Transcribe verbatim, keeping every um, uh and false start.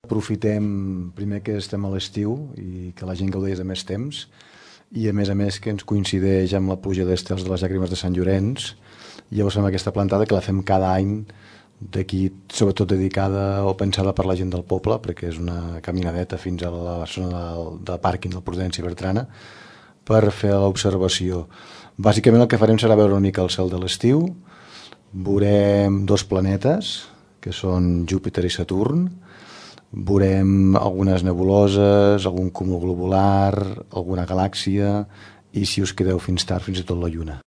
Aprofitem primer que estem a l'estiu i que la gent gaudeix de més temps, i a més a més que ens coincideix amb la pluja d'estels de les llàgrimes de Sant Llorenç. Llavors fem aquesta plantada que la fem cada any, d'aquí sobretot dedicada o pensada per la gent del poble, perquè és una caminadeta fins a la zona del, del pàrquing del Prudència i Bertrana per fer l'observació. Bàsicament el que farem serà veure una mica el cel de l'estiu, veurem dos planetes que són Júpiter i Saturn, veurem algunes nebuloses, algun cúmul globular, alguna galàxia i, si us quedeu fins tard, fins i tot la Lluna.